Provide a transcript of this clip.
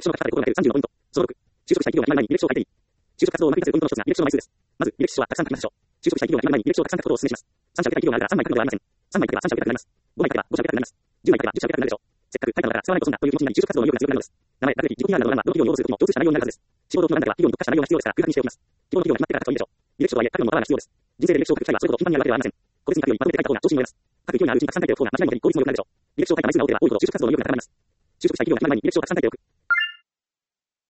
歴書が書かれたことがなる36ポイント。小6、就職したい企業が決まる前に履歴書を書いていい。就職活動をうまくいかせるポイントの一つが履歴書の枚数です。まず、履歴書はたくさん書きましょう。就職したい企業が決まる前に履歴書をたくさん書くことをお勧めします。3社受けたい企業があるから3枚書くのではありません。3枚書けば3社受けたくなります。5枚書けば5社受けたくなります。10枚書けば10社受けたくなるでしょう。せっかく書いたのだから使わないと損だという気持ちになり就職活動の意欲が強くなるのです。名前、学歴、自己 PR などの欄はどの企業に応募するときも共通した内容になるはずです。仕事をどの欄だが企業に特化した内容が必要ですから空白にしておきます。希望の企業が決まってから書くといいでしょう。履歴書とはいえ書くのもまだまだ必要です。人生で履歴書を書く際はそれほど頻繁にやるわけではありません。個別に書くよりまとめて書いた方が調子に乗れます。各企業があるうちにたくさん書いておく方が間違いなく効率も良くなるでしょう。履歴書を書いた枚数が多ければ多いほど就職活動の意欲が高まります。就職したい企業が決まる前に履歴書をたくさん書いておく。